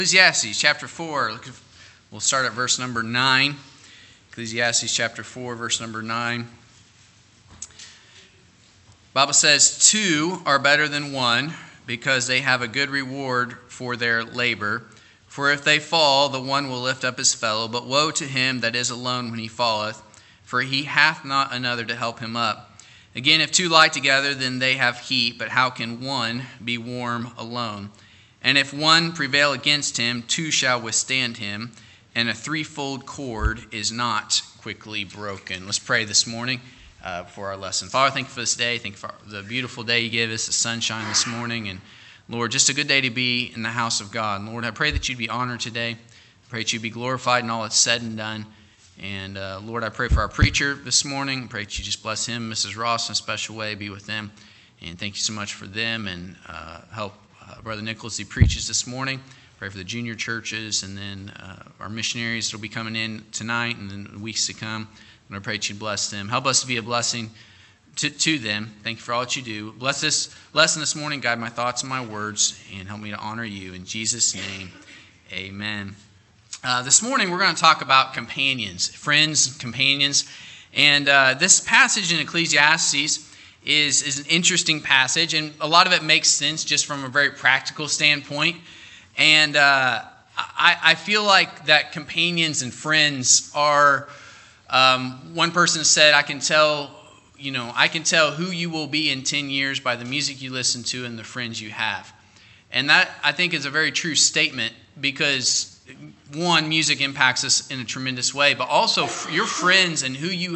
Ecclesiastes chapter 4, we'll start at verse number 9. Ecclesiastes chapter 4, verse number 9. The Bible says, 2 are better than 1, because they have a good reward for their labor. For if they fall, the one will lift up his fellow. But woe to him that is alone when he falleth, for he hath not another to help him up. Again, if 2 lie together, then they have heat, but how can 1 be warm alone? And if 1 prevail against him, 2 shall withstand him, and a threefold cord is not quickly broken. Let's pray this morning for our lesson. Father, thank you for this day. Thank you for the beautiful day you gave us, the sunshine this morning. And Lord, just a good day to be in the house of God. And Lord, I pray that you'd be honored today. I pray that you'd be glorified in all that's said and done. And Lord, I pray for our preacher this morning. I pray that you just bless him, Mrs. Ross, in a special way. Be with them. And thank you so much for them, and help Brother Nicholas, he preaches this morning. Pray for the junior churches, and then our missionaries that will be coming in tonight and then the weeks to come. And I pray that you bless them. Help us to be a blessing to them. Thank you for all that you do. Bless this lesson this morning. Guide my thoughts and my words, and help me to honor you. In Jesus' name, amen. This morning we're going to talk about companions, friends, companions. And this passage in Ecclesiastes is an interesting passage, and a lot of it makes sense just from a very practical standpoint. And I feel like that companions and friends are, one person said, I can tell who you will be in 10 years by the music you listen to and the friends you have. And that, I think, is a very true statement, because one, music impacts us in a tremendous way, but also your friends and who you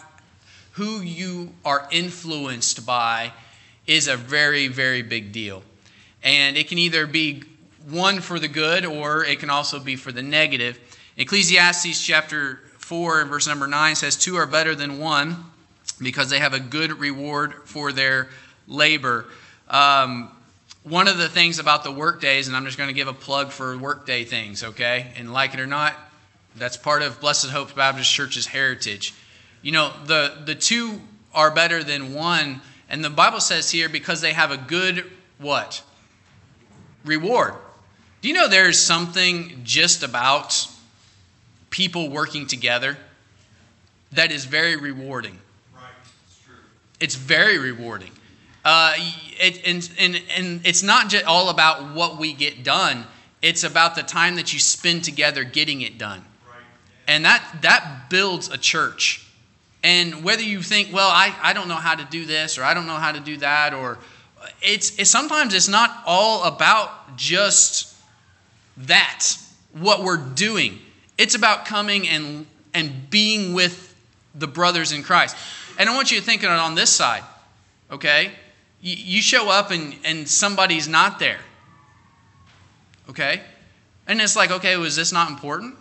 are influenced by is a very, very big deal. And it can either be one for the good, or it can also be for the negative. Ecclesiastes chapter 4 and verse number 9 says, 2 are better than 1, because they have a good reward for their labor. One of the things about the work days, and I'm just going to give a plug for workday things, okay? And like it or not, that's part of Blessed Hope Baptist Church's heritage. You know, the 2 are better than 1. And the Bible says here, because they have a good, what? Reward. Do you know there's something just about people working together that is very rewarding? Right, it's true. It's very rewarding. And it's not just all about what we get done. It's about the time that you spend together getting it done. Right. And that builds a church. And whether you think, well, I don't know how to do this, or I don't know how to do that, or it's sometimes it's not all about just that, what we're doing. It's about coming and being with the brothers in Christ. And I want you to think of it on this side, okay? You show up and somebody's not there, okay? And it's like, okay, was this not important?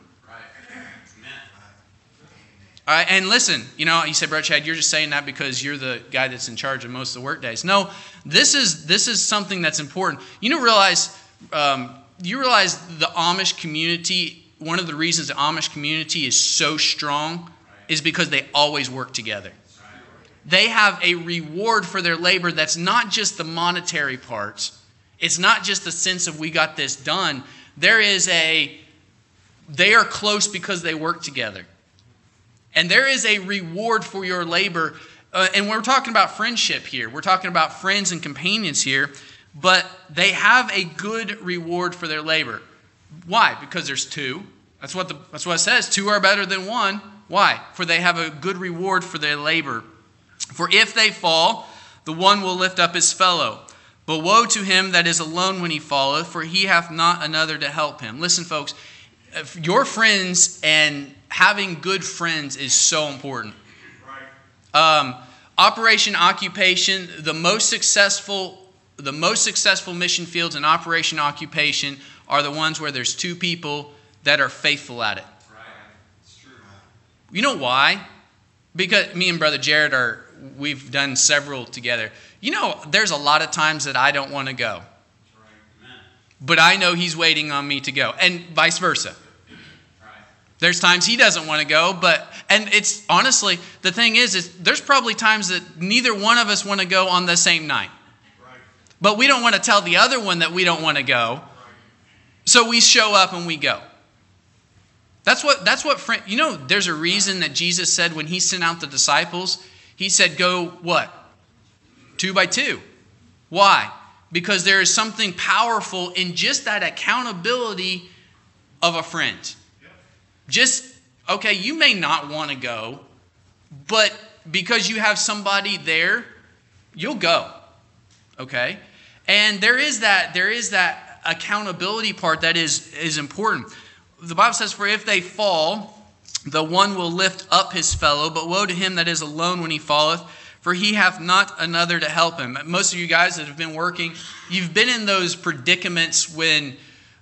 All right, and listen, you said, Brother Chad, you're just saying that because you're the guy that's in charge of most of the work days. No, this is something that's important. You realize the Amish community, one of the reasons the Amish community is so strong is because they always work together. They have a reward for their labor that's not just the monetary parts. It's not just the sense of we got this done. They are close because they work together. And there is a reward for your labor. And we're talking about friendship here. We're talking about friends and companions here. But they have a good reward for their labor. Why? Because there's 2. That's what it says. 2 are better than 1. Why? For they have a good reward for their labor. For if they fall, the one will lift up his fellow. But woe to him that is alone when he falleth, for he hath not another to help him. Listen, folks, your friends and having good friends is so important. Right. Operation Occupation, the most successful mission fields in Operation Occupation are the ones where there's 2 people that are faithful at it. Right. It's true. You know why? Because me and Brother Jared we've done several together. There's a lot of times that I don't want to go. Right. But I know he's waiting on me to go, and vice versa. There's times he doesn't want to go, and it's honestly, the thing is there's probably times that neither one of us want to go on the same night. Right. But we don't want to tell the other one that we don't want to go. So we show up and we go. That's what friend, there's a reason that Jesus said when he sent out the disciples, he said go what? 2 by 2. Why? Because there is something powerful in just that accountability of a friend. Okay, you may not want to go, but because you have somebody there, you'll go. Okay? And there is that accountability part that is important. The Bible says, for if they fall, the one will lift up his fellow, but woe to him that is alone when he falleth, for he hath not another to help him. Most of you guys that have been working, you've been in those predicaments when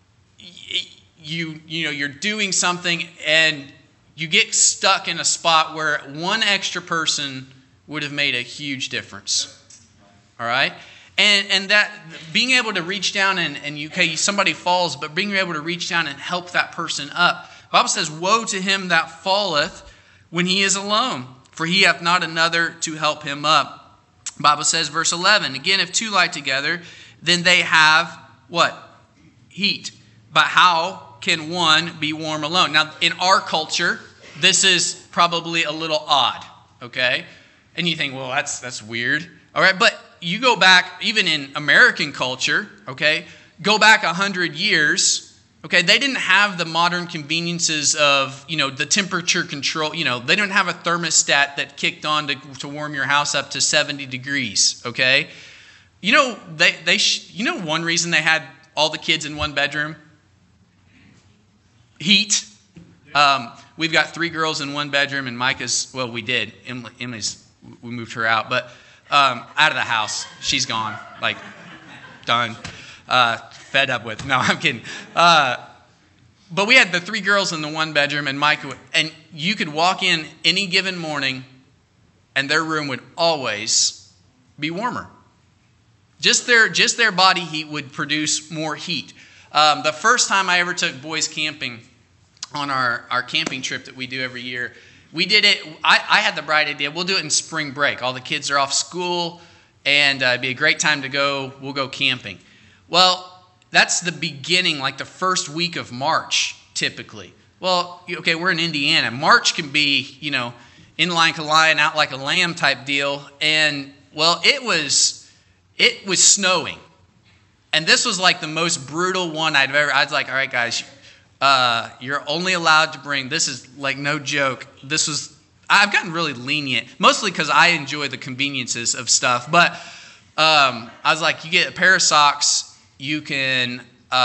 you're doing something and you get stuck in a spot where one extra person would have made a huge difference. All right? And that being able to reach down and somebody falls, but being able to reach down and help that person up. The Bible says, woe to him that falleth when he is alone, for he hath not another to help him up. The Bible says, verse 11, again, if two lie together, then they have what? Heat. But how can one be warm alone? Now, in our culture, this is probably a little odd, okay? And you think, well, that's weird. All right, but you go back, even in American culture, okay, go back 100 years, okay, they didn't have the modern conveniences of, the temperature control. They didn't have a thermostat that kicked on to warm your house up to 70 degrees, okay? One reason they had all the kids in one bedroom? Heat. We've got 3 girls in one bedroom, and we did. We moved her out, but out of the house. She's gone. Done. Fed up with. No, I'm kidding. But we had the 3 girls in the one bedroom, and and you could walk in any given morning, and their room would always be warmer. Just their body heat would produce more heat. The first time I ever took boys camping on our camping trip that we do every year, we did it. I had the bright idea. We'll do it in spring break. All the kids are off school, and it'd be a great time to go. We'll go camping. Well, that's the beginning, the first week of March, typically. Well, okay, we're in Indiana. March can be, in like a lion, out like a lamb type deal. And, well, it was snowing. And this was the most brutal one I was like, all right, guys, you're only allowed to bring, this is no joke. I've gotten really lenient, mostly because I enjoy the conveniences of stuff. But I was like, you get a pair of socks, you can,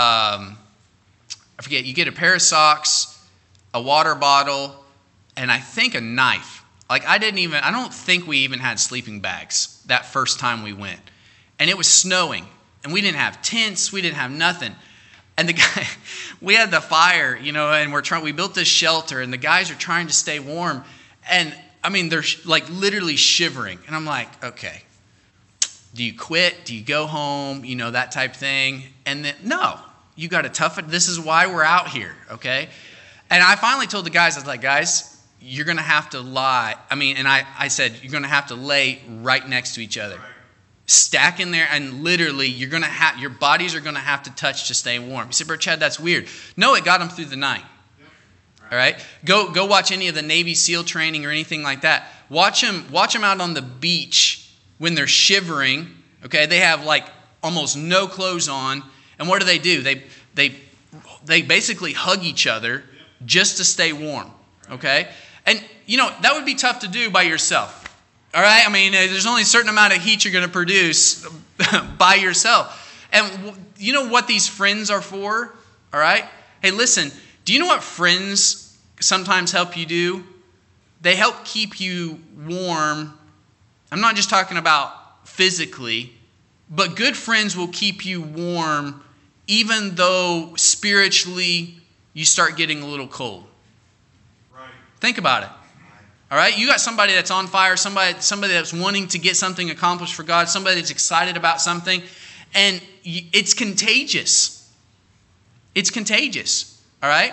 you get a pair of socks, a water bottle, and I think a knife. I don't think we even had sleeping bags that first time we went. And it was snowing, and we didn't have tents, we didn't have nothing. And the guy, we had the fire, and we built this shelter, and the guys are trying to stay warm. And they're literally shivering. And I'm like, okay, do you quit? Do you go home? That type thing. And then, no, you got to tough it. This is why we're out here. Okay. And I finally told the guys, I was like, guys, you're going to have to lie. I said, you're going to have to lay right next to each other. Stack in there, and literally your bodies are going to have to touch to stay warm. You say, Bro Chad, that's weird. No, it got them through the night. All right? Go watch any of the Navy SEAL training or anything like that. Watch them out on the beach when they're shivering. Okay? They have almost no clothes on. And what do? They basically hug each other just to stay warm. Okay? And that would be tough to do by yourself. All right? There's only a certain amount of heat you're going to produce by yourself. And you know what these friends are for? All right? Hey, listen, do you know what friends sometimes help you do? They help keep you warm. I'm not just talking about physically, but good friends will keep you warm even though spiritually you start getting a little cold. Right. Think about it. All right, you got somebody that's on fire, somebody that's wanting to get something accomplished for God, somebody that's excited about something, and it's contagious. It's contagious. All right.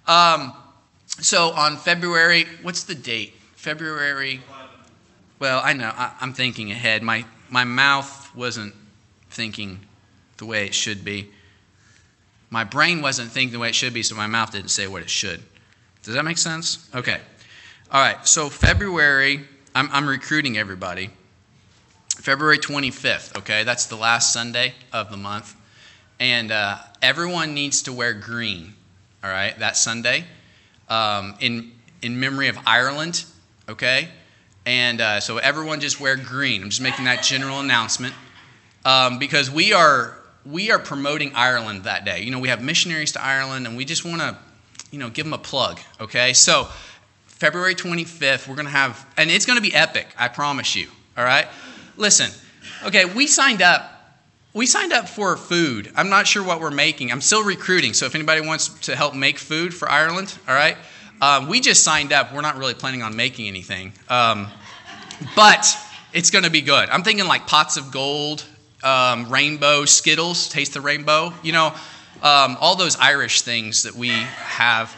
So on February, what's the date? February. Well, I know I'm thinking ahead. My mouth wasn't thinking the way it should be. My brain wasn't thinking the way it should be, so my mouth didn't say what it should. Does that make sense? Okay. All right, so February, I'm recruiting everybody. February 25th, okay? That's the last Sunday of the month. And everyone needs to wear green, all right, that Sunday, in memory of Ireland, okay? And so everyone just wear green. I'm just making that general announcement because we are promoting Ireland that day. We have missionaries to Ireland, and we just want to, give them a plug, okay? So February 25th, we're going to have, and it's going to be epic, I promise you, all right? Listen, okay, we signed up for food. I'm not sure what we're making. I'm still recruiting, so if anybody wants to help make food for Ireland, all right? We just signed up. We're not really planning on making anything, but it's going to be good. I'm thinking like pots of gold, rainbow Skittles, taste the rainbow, all those Irish things that we have.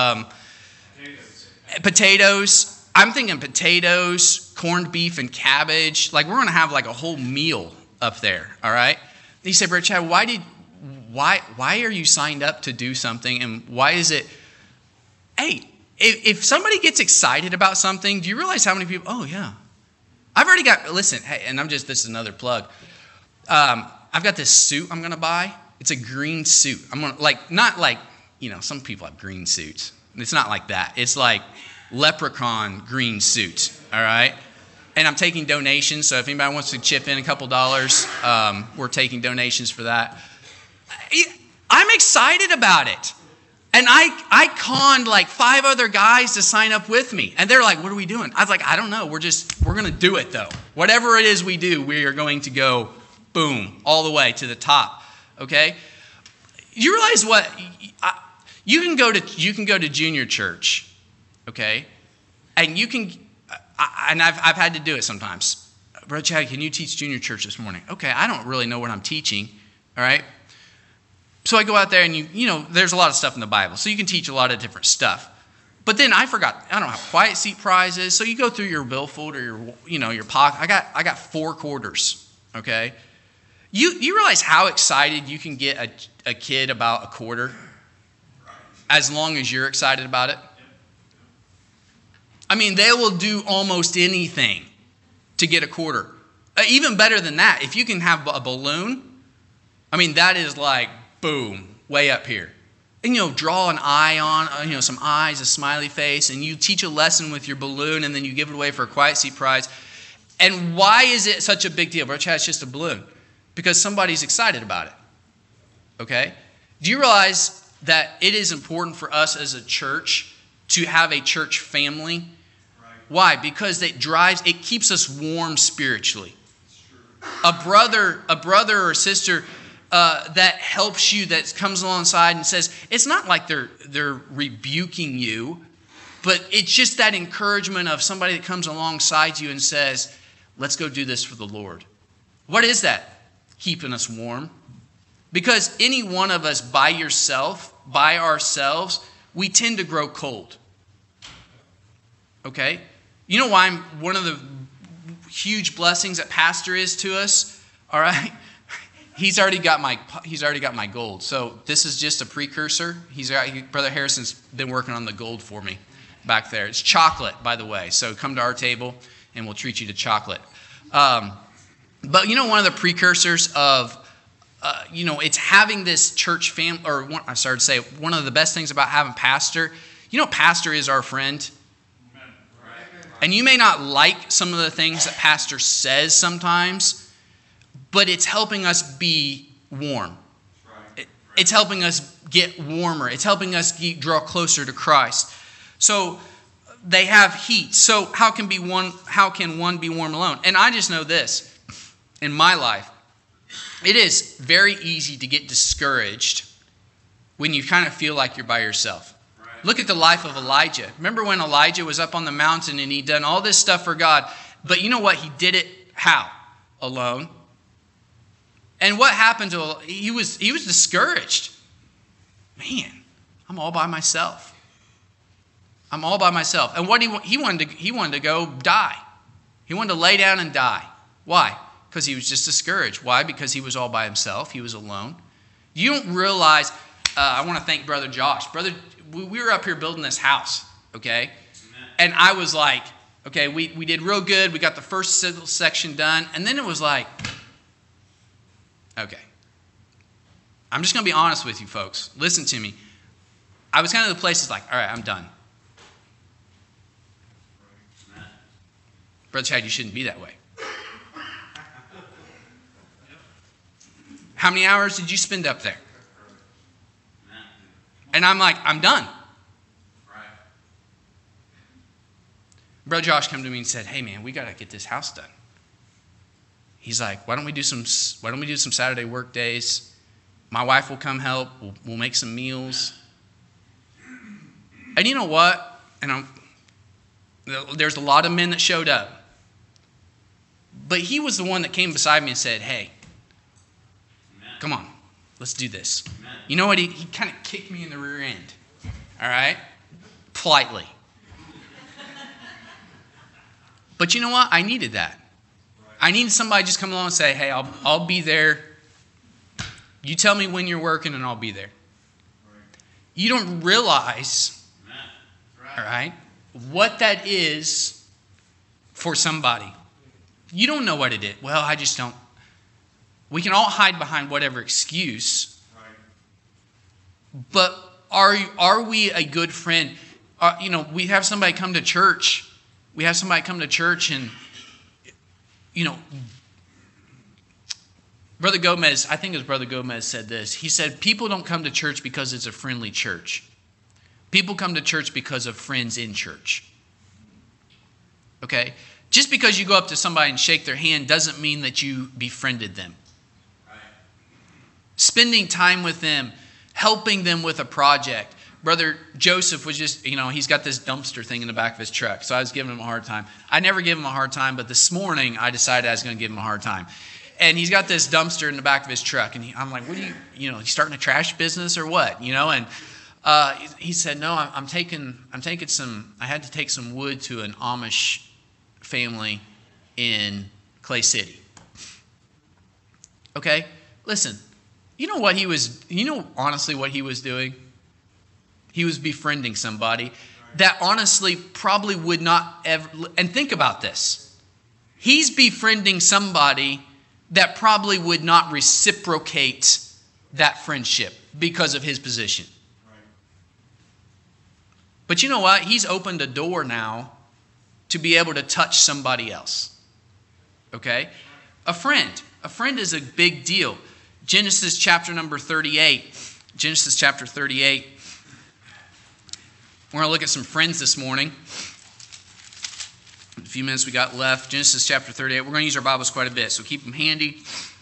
Potatoes. I'm thinking potatoes, corned beef, and cabbage. Like, we're going to have like a whole meal up there, all right? And you say, Brother Chad, why are you signed up to do something, and why is it? Hey, if somebody gets excited about something, do you realize how many people? Oh yeah, I've already got. Listen, hey, and this is another plug. I've got this suit I'm going to buy. It's a green suit. I'm going to not like some people have green suits. It's not like that. It's like leprechaun green suit, all right? And I'm taking donations, so if anybody wants to chip in a couple dollars, we're taking donations for that. I'm excited about it. And I conned like 5 other guys to sign up with me. And they're like, what are we doing? I was like, I don't know. We're going to do it, though. Whatever it is we do, we are going to go, boom, all the way to the top, okay? You realize what? You can go to junior church, okay? And you can, and I've had to do it sometimes. Brother Chad, can you teach junior church this morning? Okay, I don't really know what I'm teaching, all right? So I go out there and there's a lot of stuff in the Bible. So you can teach a lot of different stuff. But then I forgot, I don't have quiet seat prizes. So you go through your billfold or your pocket. I got 4 quarters, okay? You realize how excited you can get a kid about a quarter as long as you're excited about it? I mean, they will do almost anything to get a quarter. Even better than that, if you can have a balloon, I mean, that is like, boom, way up here. And, draw an eye on, some eyes, a smiley face, and you teach a lesson with your balloon, and then you give it away for a quiet seat prize. And why is it such a big deal? Brother Chad, it's just a balloon. Because somebody's excited about it. Okay? Do you realize that it is important for us as a church to have a church family? Right. Why? Because it keeps us warm spiritually. A brother or sister that helps you, that comes alongside and says, it's not like they're rebuking you, but it's just that encouragement of somebody that comes alongside you and says, let's go do this for the Lord. What is that? Keeping us warm. Because any one of us by ourselves, we tend to grow cold. Okay? You know why one of the huge blessings that pastor is to us? All right? He's already got my gold. So this is just a precursor. Brother Harrison's been working on the gold for me back there. It's chocolate, by the way. So come to our table and we'll treat you to chocolate. But one of the precursors of it's having this church family, one of the best things about having pastor, pastor is our friend. And you may not like some of the things that pastor says sometimes, but it's helping us be warm. It's helping us get warmer. It's helping us draw closer to Christ. So they have heat. So how can one be warm alone? And I just know this, in my life, it is very easy to get discouraged when you kind of feel like you're by yourself. Right. Look at the life of Elijah. Remember when Elijah was up on the mountain and he'd done all this stuff for God, but you know what? He did it how? Alone. And what happened to him? He was discouraged. Man, I'm all by myself. I'm all by myself. And what he wanted to go die. He wanted to lay down and die. Why? Because he was just discouraged. Why? Because he was all by himself. He was alone. You don't realize I want to thank Brother Josh. We were up here building this house, okay? And I was like, okay, we did real good. We got the first section done. And then it was like, okay. I'm just going to be honest with you, folks. Listen to me. I was kind of the place that's like, all right, I'm done. Brother Chad, you shouldn't be that way. How many hours did you spend up there? And I'm like, I'm done. Brother Josh came to me and said, hey man, we got to get this house done. He's like, why don't we do some Saturday work days? My wife will come help. We'll make some meals. And you know what? There's a lot of men that showed up. But he was the one that came beside me and said, hey, come on, let's do this. You know what? He kind of kicked me in the rear end. All right? Politely. But you know what? I needed that. I needed somebody to just come along and say, hey, I'll be there. You tell me when you're working and I'll be there. You don't realize, all right, what that is for somebody. You don't know what it is. Well, I just don't. We can all hide behind whatever excuse. But are we a good friend? We have somebody come to church. And, Brother Gomez, I think it was Brother Gomez said this. He said, people don't come to church because it's a friendly church. People come to church because of friends in church. Okay? Just because you go up to somebody and shake their hand doesn't mean that you befriended them. Right. Spending time with them, helping them with a project. Brother Joseph was just, he's got this dumpster thing in the back of his truck. So I was giving him a hard time. I never give him a hard time, but this morning I decided I was going to give him a hard time. And he's got this dumpster in the back of his truck. And I'm like, what are you starting a trash business or what? And he said, no, I had to take some wood to an Amish family in Clay City. Okay, listen, honestly what he was doing? He was befriending somebody that honestly probably would not ever, and think about this. He's befriending somebody that probably would not reciprocate that friendship because of his position. But you know what? He's opened a door now to be able to touch somebody else. Okay? A friend is a big deal. Genesis chapter number 38. Genesis chapter 38. We're going to look at some friends this morning. In a few minutes we got left. Genesis chapter 38. We're going to use our Bibles quite a bit, so keep them handy.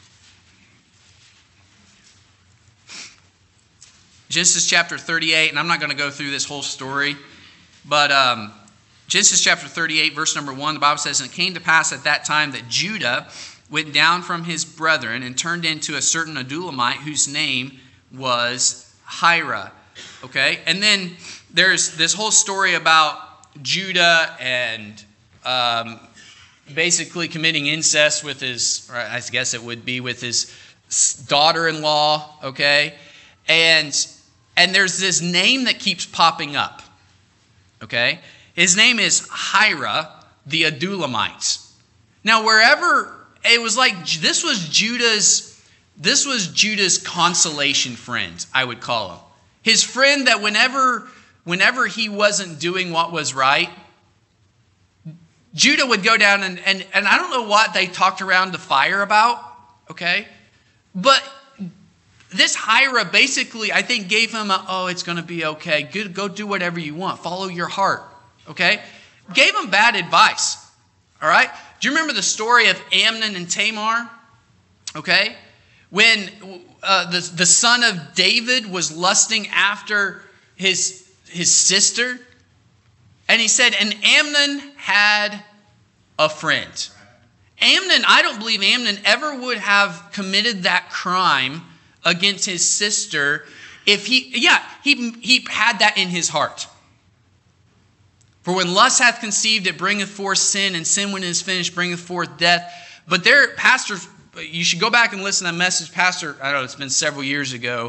Genesis chapter 38, and I'm not going to go through this whole story, but Genesis chapter 38, verse number 1, the Bible says, and it came to pass at that time that Judah went down from his brethren and turned into a certain Adulamite whose name was Hira. Okay? And then there's this whole story about Judah and basically committing incest with his, or I guess it would be with his daughter-in-law, okay? And there's this name that keeps popping up, okay? His name is Hira, the Adulamite. Now, wherever, it was like, this was Judah's consolation friend, I would call him. His friend that whenever he wasn't doing what was right, Judah would go down and I don't know what they talked around the fire about, okay? But this Hira basically, I think, gave him it's going to be okay. Go do whatever you want. Follow your heart, okay? Gave him bad advice, all right? Do you remember the story of Amnon and Tamar? Okay? When the son of David was lusting after his sister, and he said, and Amnon had a friend. Amnon, I don't believe Amnon ever would have committed that crime against his sister if he had that in his heart. For when lust hath conceived, it bringeth forth sin, and sin when it is finished bringeth forth death. But there, pastor, you should go back and listen to that message. Pastor, I don't know, it's been several years ago,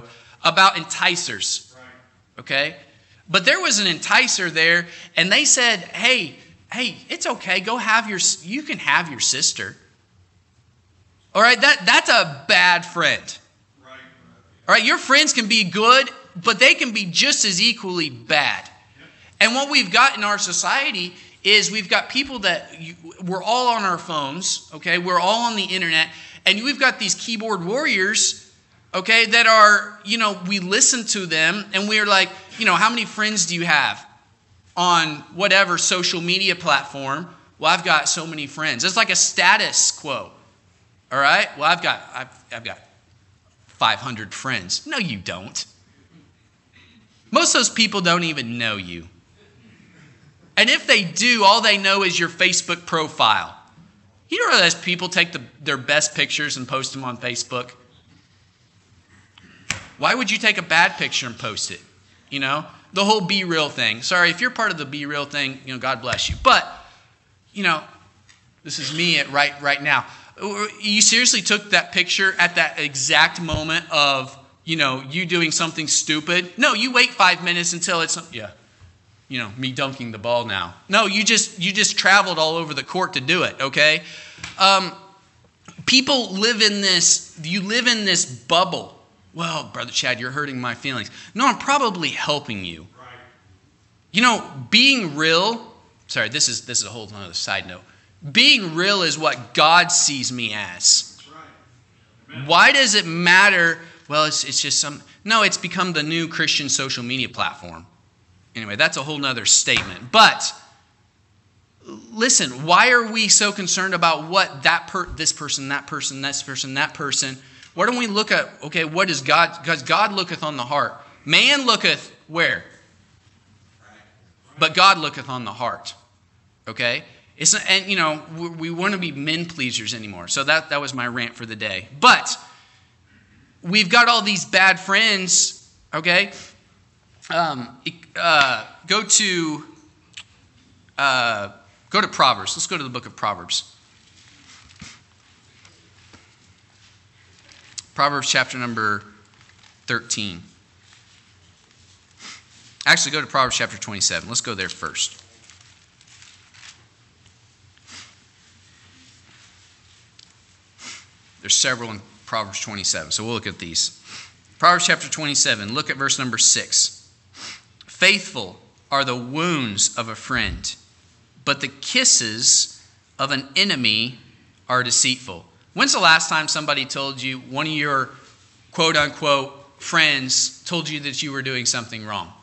about enticers. Right. Okay? But there was an enticer there, and they said, hey, it's okay. You can have your sister. All right, that's a bad friend. Right. All right, your friends can be good, but they can be just as equally bad. Yep. And what we've got in our society is we've got people we're all on our phones, okay? We're all on the internet, and we've got these keyboard warriors, okay, that are, we listen to them, and we're like, how many friends do you have on whatever social media platform? Well, I've got so many friends. It's like a status quo. All right? Well, I've got 500 friends. No, you don't. Most of those people don't even know you. And if they do, all they know is your Facebook profile. You know those people take their best pictures and post them on Facebook? Why would you take a bad picture and post it? The whole Be Real thing. Sorry, if you're part of the Be Real thing, God bless you. But, this is me right now. You seriously took that picture at that exact moment of, you doing something stupid? No, you wait 5 minutes until it's, me dunking the ball now. No, you just traveled all over the court to do it, okay? People live in this bubble. Well, Brother Chad, you're hurting my feelings. No, I'm probably helping you. Right. Being real, sorry, this is a whole other side note. Being real is what God sees me as. That's right. Amen. Why does it matter? Well, it's just no, it's become the new Christian social media platform. Anyway, that's a whole nother statement. But listen, why are we so concerned about what this person, that person, this person, that person? Why don't we look at, okay, what is God? Because God looketh on the heart. Man looketh where? But God looketh on the heart. Okay? We want to be men pleasers anymore. So that was my rant for the day. But we've got all these bad friends, okay? Go to Proverbs. Let's go to the book of Proverbs. Proverbs chapter number 13. Actually, go to Proverbs chapter 27. Let's go there first. There's several in Proverbs 27, so we'll look at these. Proverbs chapter 27, look at verse number 6. Faithful are the wounds of a friend, but the kisses of an enemy are deceitful. When's the last time somebody told you, one of your quote-unquote friends told you that you were doing something wrong?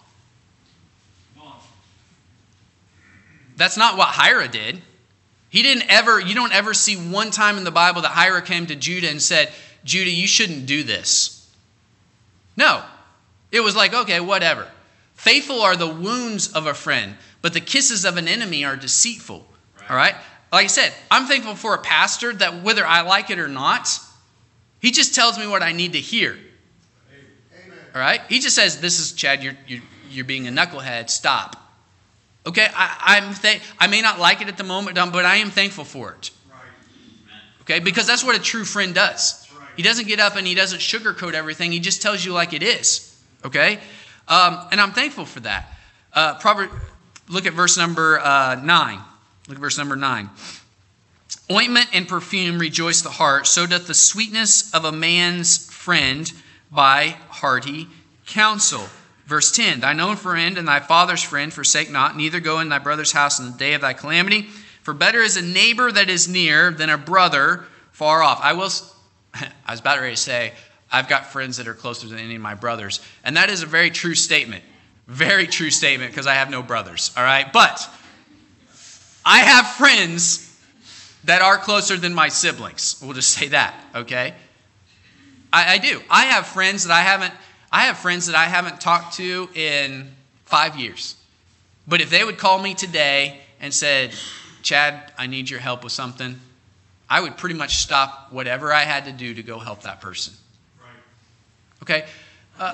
That's not what Hira did. You don't ever see one time in the Bible that Hira came to Judah and said, Judah, you shouldn't do this. No. It was like, okay, whatever. Faithful are the wounds of a friend, but the kisses of an enemy are deceitful. Right. All right? Like I said, I'm thankful for a pastor that whether I like it or not, he just tells me what I need to hear. Amen. All right? He just says, this is, Chad, you're being a knucklehead. Stop. Okay, I may not like it at the moment, but I am thankful for it. Right. Okay, because that's what a true friend does. That's right. He doesn't get up and he doesn't sugarcoat everything. He just tells you like it is. Okay, and I'm thankful for that. Look at verse number 9. Look at verse number 9. Ointment and perfume rejoice the heart, so doth the sweetness of a man's friend by hearty counsel. Verse 10, thine own friend and thy father's friend forsake not, neither go in thy brother's house in the day of thy calamity. For better is a neighbor that is near than a brother far off. I was about ready to say, I've got friends that are closer than any of my brothers. And that is a very true statement. Very true statement, because I have no brothers. All right? But I have friends that are closer than my siblings. We'll just say that, okay? I do. I have friends that I haven't talked to in 5 years. But if they would call me today and said, Chad, I need your help with something, I would pretty much stop whatever I had to do to go help that person. Right. Okay?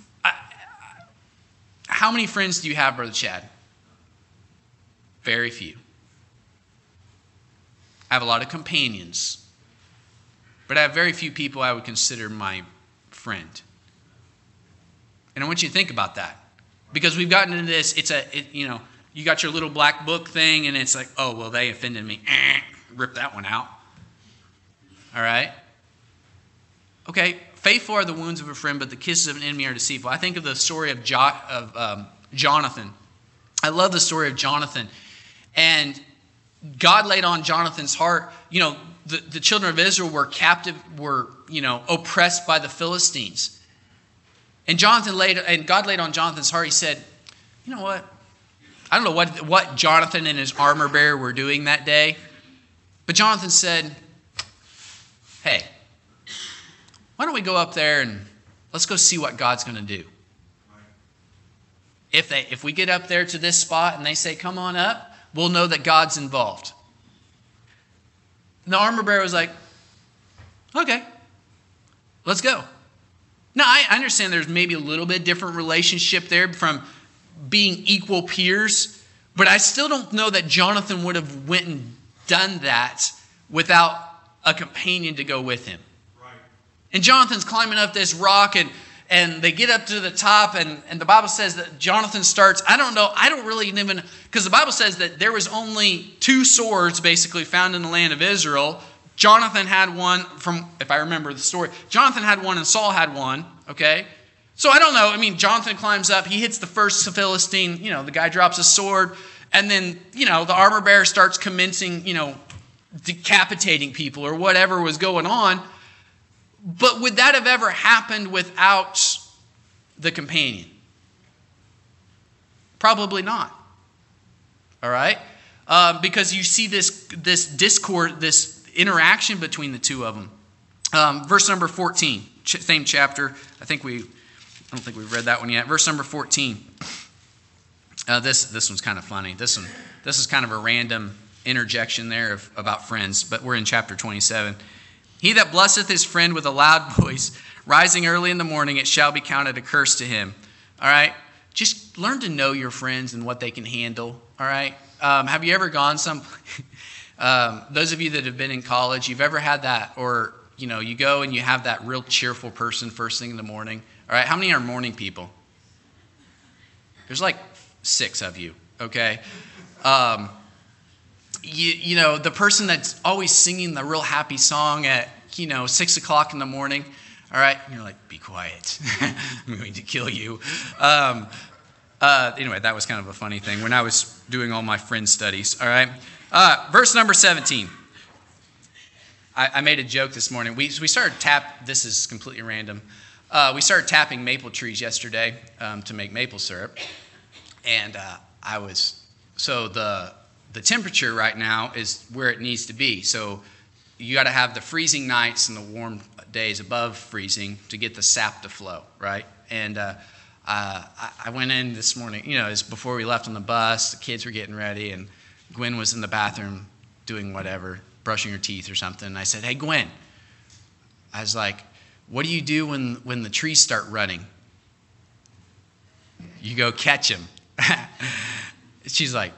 How many friends do you have, Brother Chad? Very few. I have a lot of companions. But I have very few people I would consider my friend. And I want you to think about that. Because we've gotten into this, you got your little black book thing, and it's like, oh, well, they offended me. Rip that one out. All right? Okay, faithful are the wounds of a friend, but the kisses of an enemy are deceitful. I think of the story of Jonathan. I love the story of Jonathan. And God laid on Jonathan's heart, the children of Israel were oppressed by the Philistines. And God laid on Jonathan's heart, he said, you know what? I don't know what Jonathan and his armor bearer were doing that day. But Jonathan said, hey, why don't we go up there and let's go see what God's going to do. If we get up there to this spot and they say, come on up, we'll know that God's involved. And the armor bearer was like, okay, let's go. Now, I understand there's maybe a little bit different relationship there from being equal peers, but I still don't know that Jonathan would have went and done that without a companion to go with him. Right. And Jonathan's climbing up this rock, and they get up to the top, and the Bible says that Jonathan starts, I don't really even, because the Bible says that there was only 2 swords basically found in the land of Israel. Jonathan had one if I remember the story, Jonathan had one and Saul had one, okay? So I don't know, Jonathan climbs up, he hits the first Philistine, the guy drops a sword, and then, the armor bearer starts commencing, decapitating people or whatever was going on. But would that have ever happened without the companion? Probably not. All right? Because you see this discord, this interaction between the two of them. Verse number 14, same chapter. I don't think we've read that one yet. Verse number 14. This one's kind of funny. This is kind of a random interjection there about friends, but we're in chapter 27. He that blesseth his friend with a loud voice, rising early in the morning, it shall be counted a curse to him. All right? Just learn to know your friends and what they can handle. All right? Have you ever gone those of you that have been in college, you've ever had that, or, you go and you have that real cheerful person first thing in the morning. All right? How many are morning people? There's like 6 of you, okay? The person that's always singing the real happy song at, 6 o'clock in the morning, all right? And you're like, be quiet. I'm going to kill you. Anyway, that was kind of a funny thing when I was doing all my friend studies, all right? Verse number 17. I made a joke this morning. We started this is completely random. We started tapping maple trees yesterday to make maple syrup. And the temperature right now is where it needs to be. So you got to have the freezing nights and the warm days above freezing to get the sap to flow, right? And I went in this morning, it was before we left on the bus. The kids were getting ready, and Gwen was in the bathroom doing whatever, brushing her teeth or something. And I said, hey, Gwen. I was like, what do you do when the trees start running? You go catch them. She's like,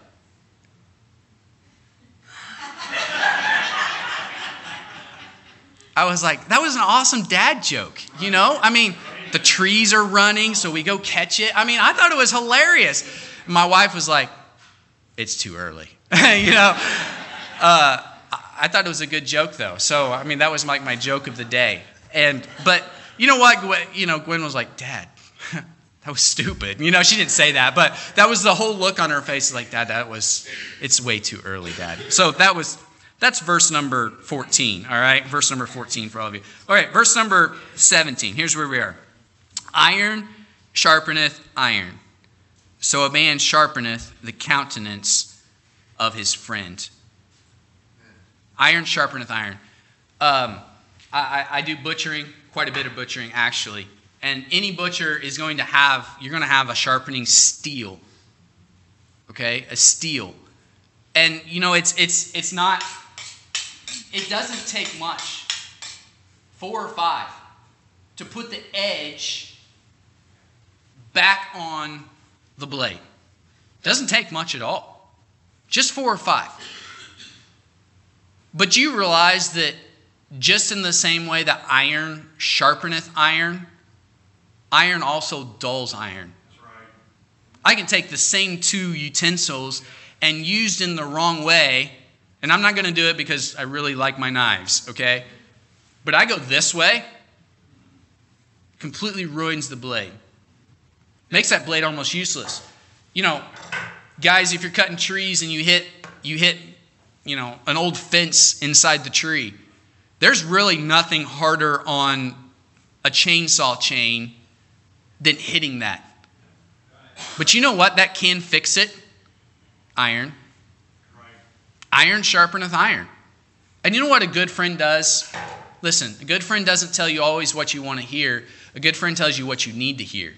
I was like, that was an awesome dad joke, the trees are running, so we go catch it. I thought it was hilarious. My wife was like, it's too early. I thought it was a good joke, though. So, that was like my joke of the day. But you know what? Gwen was like, Dad, that was stupid. She didn't say that, but that was the whole look on her face, like, Dad, it's way too early, Dad. So that's verse number 14, all right? Verse number 14 for all of you. All right, verse number 17. Here's where we are. Iron sharpeneth iron, so a man sharpeneth the countenance of his friend. Iron sharpeneth iron. I do butchering, quite a bit of butchering, actually. And any butcher is you're going to have a sharpening steel. Okay? A steel. And, it's not, it doesn't take much, 4 or 5, to put the edge back on the blade. Doesn't take much at all. Just 4 or 5. But you realize that just in the same way that iron sharpeneth iron, iron also dulls iron. That's right. I can take the same two utensils and used in the wrong way, and I'm not going to do it because I really like my knives, okay? But I go this way, completely ruins the blade. Makes that blade almost useless. You know, guys, if you're cutting trees and you hit, you know, an old fence inside the tree, there's really nothing harder on a chainsaw chain than hitting that. But you know what? That can fix it. Iron. Right. Iron sharpeneth iron. And you know what a good friend does? Listen, a good friend doesn't tell you always what you want to hear. A good friend tells you what you need to hear.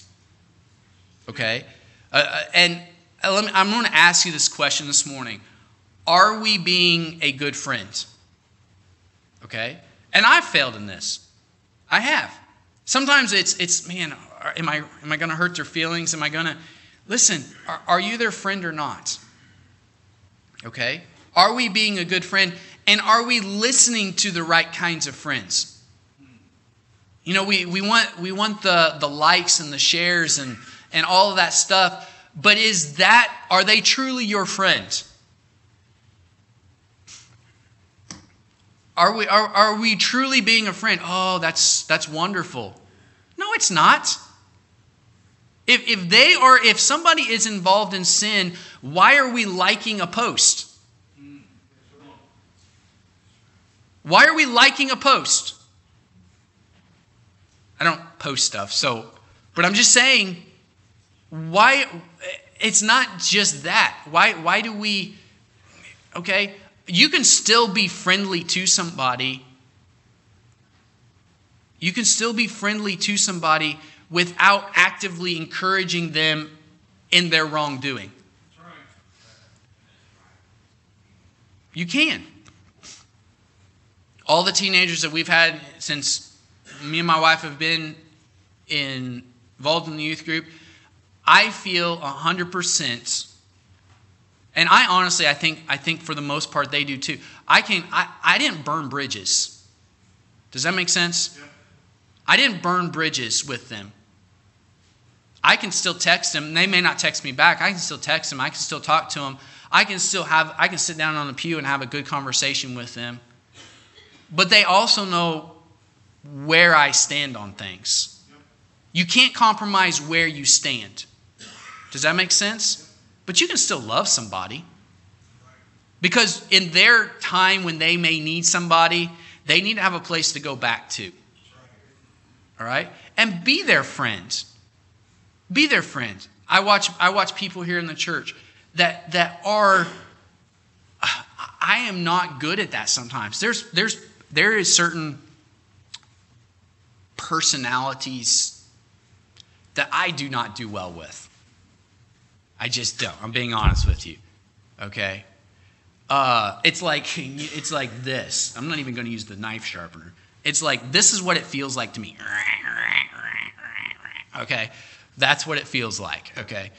Okay? I'm going to ask you this question this morning. Are we being a good friend? Okay? And I've failed in this. I have. Sometimes it's man, am I going to hurt their feelings? Am I going to... Listen, are you their friend or not? Okay? Are we being a good friend? And are we listening to the right kinds of friends? You know, we want the likes and the shares and all of that stuff, but are they truly your friend? Are we truly being a friend? Oh, that's wonderful. No, it's not. If somebody is involved in sin, why are we liking a post? Why are we liking a post? I don't post stuff, but I'm just saying, why? It's not just that. Why do we? Okay, you can still be friendly to somebody. You can still be friendly to somebody without actively encouraging them in their wrongdoing. That's right. You can. All the teenagers that we've had since me and my wife have been involved in the youth group, I feel 100%, and I honestly, I think for the most part they do too. I didn't burn bridges. Does that make sense? Yeah. I didn't burn bridges with them. I can still text them. They may not text me back. I can still text them. I can still talk to them. I can sit down on the pew and have a good conversation with them. But they also know where I stand on things. You can't compromise where you stand. Does that make sense? But you can still love somebody. Because in their time when they may need somebody, they need to have a place to go back to. All right? And be their friend. Be their friend. I watch people here in the church that are... I am not good at that sometimes. There is certain personalities that I do not do well with. I just don't. I'm being honest with you. Okay? It's like this. I'm not even going to use the knife sharpener. It's like, this is what it feels like to me. Okay? That's what it feels like. Okay?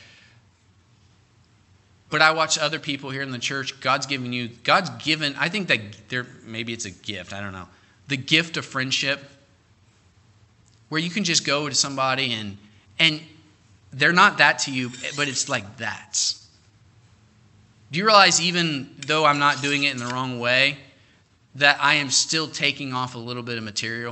But I watch other people here in the church. God's given, I think that maybe it's a gift. I don't know. The gift of friendship, where you can just go to somebody and they're not that to you, but it's like that. Do you realize even though I'm not doing it in the wrong way, that I am still taking off a little bit of material?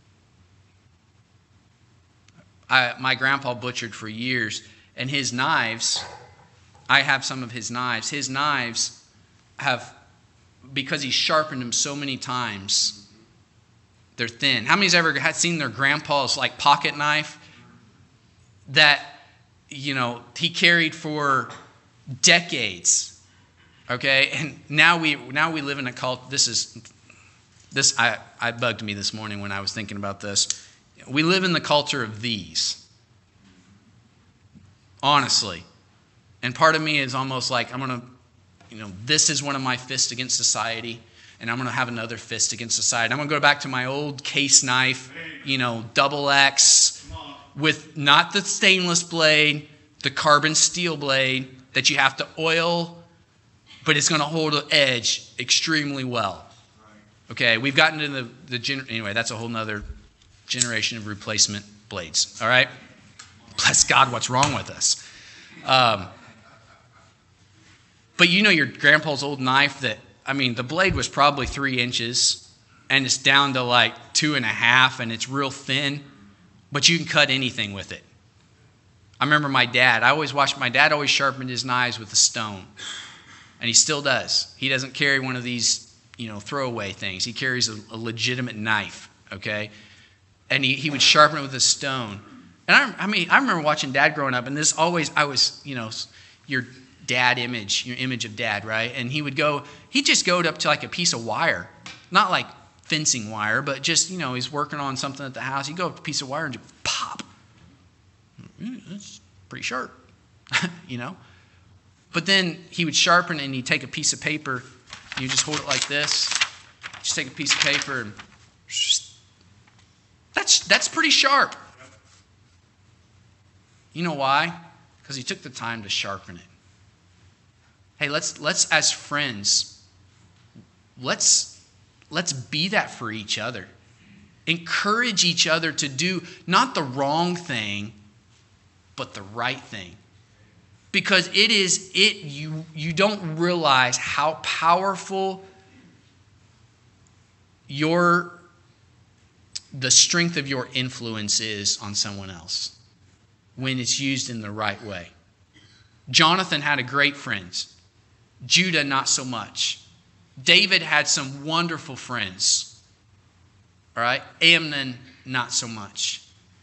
My grandpa butchered for years, and his knives... I have some of his knives. His knives have, because he sharpened them so many times, they're thin. How many's ever seen their grandpa's like pocket knife that, you know, he carried for decades? Okay, and now we live in a cult. I bugged me this morning when I was thinking about this. We live in the culture of these. Honestly. And part of me is almost like, this is one of my fists against society, and I'm going to have another fist against society. I'm going to go back to my old case knife, double X, with not the stainless blade, the carbon steel blade that you have to oil, but it's going to hold the edge extremely well. Okay, we've gotten to anyway, that's a whole nother generation of replacement blades, all right? Bless God, what's wrong with us? But you know your grandpa's old knife the blade was probably 3 inches and it's down to like 2.5 and it's real thin, but you can cut anything with it. I remember my dad always sharpened his knives with a stone, and he still does. He doesn't carry one of these, throwaway things. He carries a legitimate knife, okay? And he would sharpen it with a stone. And I remember watching Dad growing up, and your dad image, your image of Dad, right? And he'd just go up to like a piece of wire, not like fencing wire, but just, he's working on something at the house. He'd go up to a piece of wire and just pop. That's pretty sharp, But then he would sharpen it, and he'd take a piece of paper, and you just hold it like this. Just take a piece of paper, and that's pretty sharp. You know why? Because he took the time to sharpen it. Hey, let's as friends, let's be that for each other. Encourage each other to do not the wrong thing, but the right thing. Because you don't realize how powerful the strength of your influence is on someone else when it's used in the right way. Jonathan had great friends. Judah, not so much. David had some wonderful friends. All right? Amnon, not so much.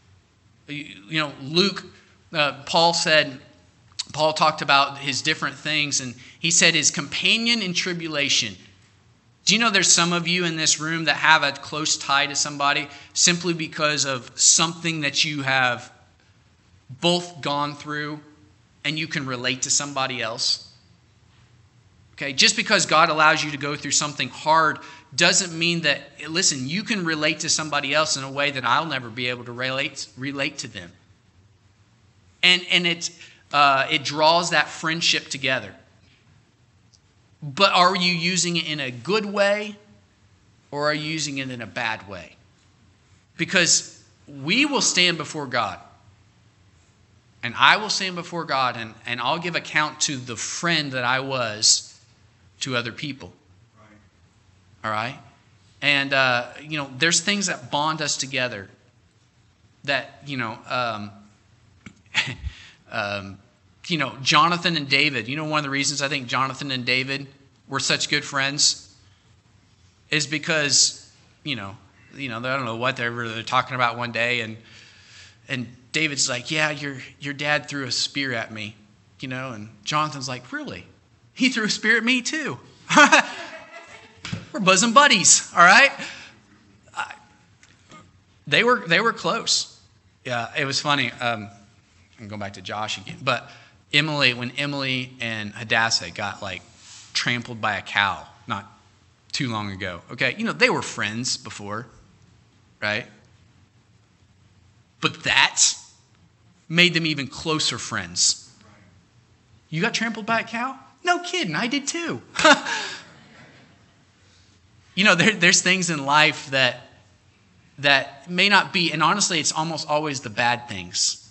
Luke, Paul talked about his different things, and he said his companion in tribulation. Do you know there's some of you in this room that have a close tie to somebody simply because of something that you have both gone through and you can relate to somebody else? Okay, just because God allows you to go through something hard doesn't mean that, listen, you can relate to somebody else in a way that I'll never be able to relate to them. And it draws that friendship together. But are you using it in a good way, or are you using it in a bad way? Because we will stand before God. And I will stand before God, and I'll give account to the friend that I was to other people. Right. All right? And, there's things that bond us together that, Jonathan and David. One of the reasons I think Jonathan and David were such good friends is because, I don't know what they're talking about one day, and David's like, yeah, your dad threw a spear at me, and Jonathan's like, really? He threw a spear at me too. We're bosom buddies, all right? They were close. Yeah, it was funny. I'm going back to Josh again, but when Emily and Hadassah got trampled by a cow not too long ago. Okay, they were friends before, right? But that made them even closer friends. You got trampled by a cow? No kidding, I did too. There's things in life that may not be, and honestly, it's almost always the bad things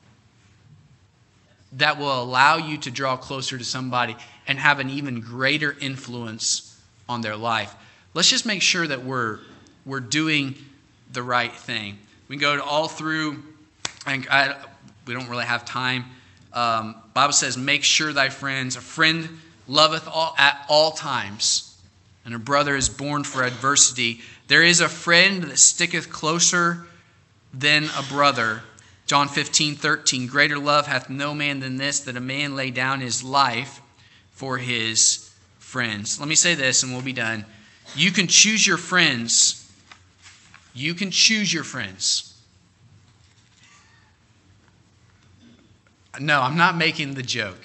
that will allow you to draw closer to somebody and have an even greater influence on their life. Let's just make sure that we're doing the right thing. We can go all through, and we don't really have time. Bible says, make sure thy friends, a friend loveth at all times, and a brother is born for adversity. There is a friend that sticketh closer than a brother. John 15:13, greater love hath no man than this, that a man lay down his life for his friends. Let me say this and we'll be done. You can choose your friends. You can choose your friends. No, I'm not making the joke.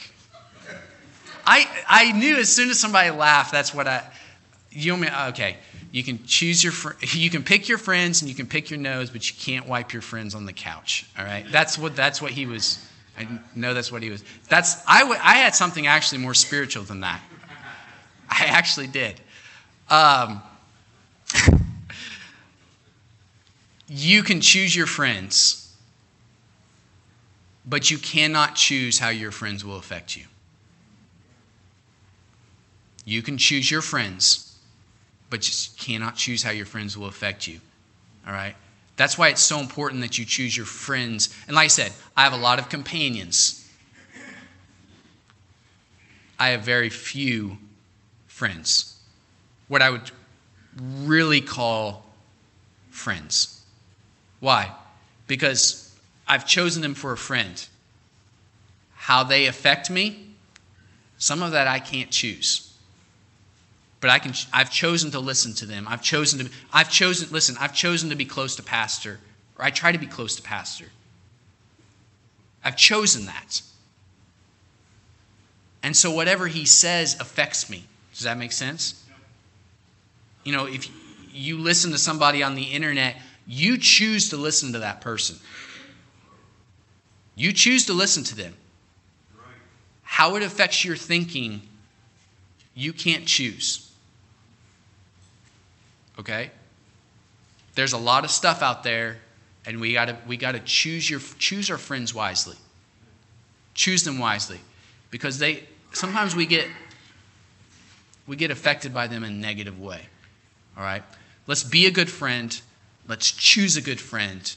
I knew as soon as somebody laughed, that's what okay. You can choose you can pick your friends and you can pick your nose, but you can't wipe your friends on the couch. All right, that's what he was. I know that's what he was. I had something actually more spiritual than that. I actually did. You can choose your friends. But you cannot choose how your friends will affect you. You can choose your friends, but you cannot choose how your friends will affect you. All right? That's why it's so important that you choose your friends. And like I said, I have a lot of companions. I have very few friends. What I would really call friends. Why? Because I've chosen them for a friend. How they affect me, some of that I can't choose. But I've chosen to listen to them. I've chosen to be close to pastor, or I try to be close to pastor. I've chosen that. And so whatever he says affects me. Does that make sense? You know, if you listen to somebody on the internet, you choose to listen to that person. You choose to listen to them. How it affects your thinking, you can't choose. Okay? There's a lot of stuff out there, and we gotta choose our friends wisely. Choose them wisely, because sometimes we get affected by them in a negative way. All right? Let's be a good friend. Let's choose a good friend.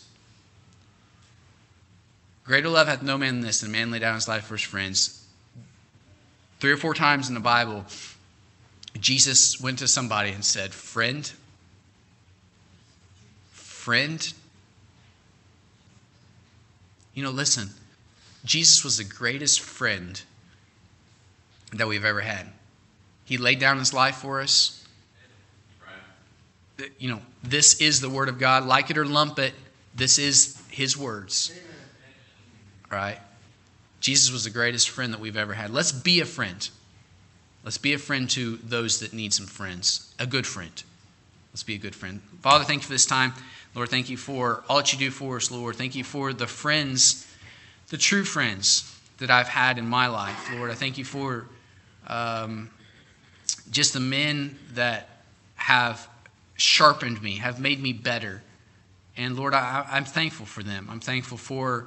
Greater love hath no man than this, than a man lay down his life for his friends. 3 or 4 times in the Bible, Jesus went to somebody and said, friend. You know, listen, Jesus was the greatest friend that we've ever had. He laid down his life for us. You know, this is the word of God. Like it or lump it, this is his words. All right? Jesus was the greatest friend that we've ever had. Let's be a friend. Let's be a friend to those that need some friends. A good friend. Let's be a good friend. Father, thank you for this time. Lord, thank you for all that you do for us, Lord. Thank you for the friends, the true friends that I've had in my life. Lord, I thank you for just the men that have sharpened me, have made me better. And Lord, I'm thankful for them. I'm thankful for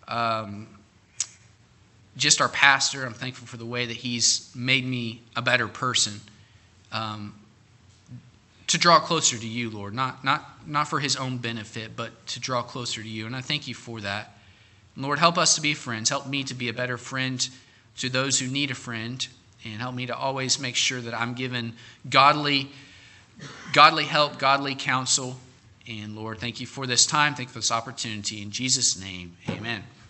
just our pastor. I'm thankful for the way that he's made me a better person. To draw closer to you, Lord. Not for his own benefit, but to draw closer to you. And I thank you for that. Lord, help us to be friends. Help me to be a better friend to those who need a friend. And help me to always make sure that I'm given godly help, godly counsel. And Lord, thank you for this time. Thank you for this opportunity. In Jesus' name, amen.